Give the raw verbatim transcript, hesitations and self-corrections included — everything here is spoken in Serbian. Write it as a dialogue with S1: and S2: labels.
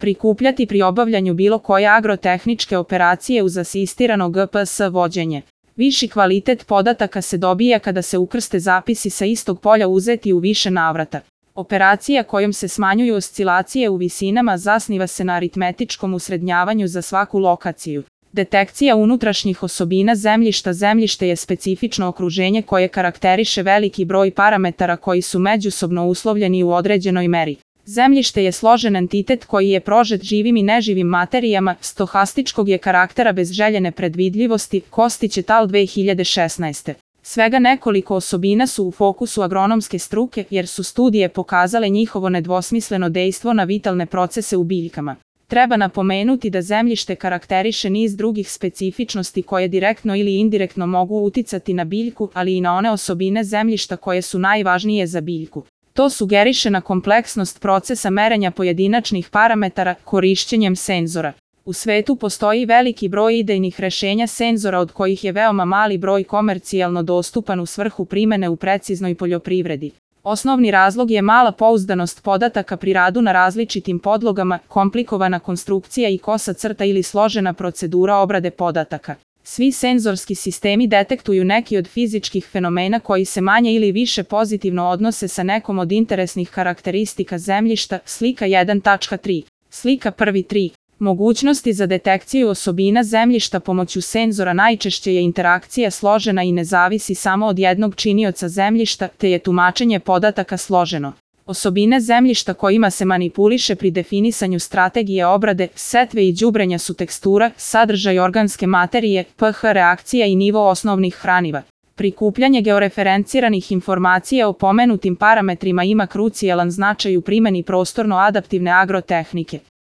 S1: prikupljati pri obavljanju bilo koje agrotehničke operacije uz asistirano G P S vođenje. Viši kvalitet podataka se dobija kada se ukrste zapisi sa istog polja uzeti u više navrata. Operacija kojom se smanjuju oscilacije u visinama zasniva se na aritmetičkom usrednjavanju za svaku lokaciju. Detekcija unutrašnjih osobina zemljišta. Zemljište je specifično okruženje koje karakteriše veliki broj parametara koji su međusobno uslovljeni u određenoj meri. Zemljište je složen entitet koji je prožet živim i neživim materijama, stohastičkog je karaktera bez željene predvidljivosti, Kostić et al. dve hiljade šesnaeste. Svega nekoliko osobina su u fokusu agronomske struke jer su studije pokazale njihovo nedvosmisleno dejstvo na vitalne procese u biljkama. Treba napomenuti da zemljište karakteriše niz drugih specifičnosti koje direktno ili indirektno mogu uticati na biljku, ali i na one osobine zemljišta koje su najvažnije za biljku. To sugeriše na kompleksnost procesa merenja pojedinačnih parametara korišćenjem senzora. U svetu postoji veliki broj idejnih rešenja senzora od kojih je veoma mali broj komercijalno dostupan u svrhu primene u preciznoj poljoprivredi. Osnovni razlog je mala pouzdanost podataka pri radu na različitim podlogama, komplikovana konstrukcija i kosa crta ili složena procedura obrade podataka. Svi senzorski sistemi detektuju neki od fizičkih fenomena koji se manje ili više pozitivno odnose sa nekom od interesnih karakteristika zemljišta. Slika jedan tačka tri. Slika prvi tri. Mogućnosti za detekciju osobina zemljišta pomoću senzora. Najčešće je interakcija složena i ne zavisi samo od jednog činioca zemljišta, te je tumačenje podataka složeno. Osobine zemljišta kojima se manipuliše pri definisanju strategije obrade, setve i đubrenja su tekstura, sadržaj organske materije, pH reakcija i nivo osnovnih hraniva. Prikupljanje georeferenciranih informacija o pomenutim parametrima ima krucijalan značaj u primjeni prostorno-adaptivne agrotehnike.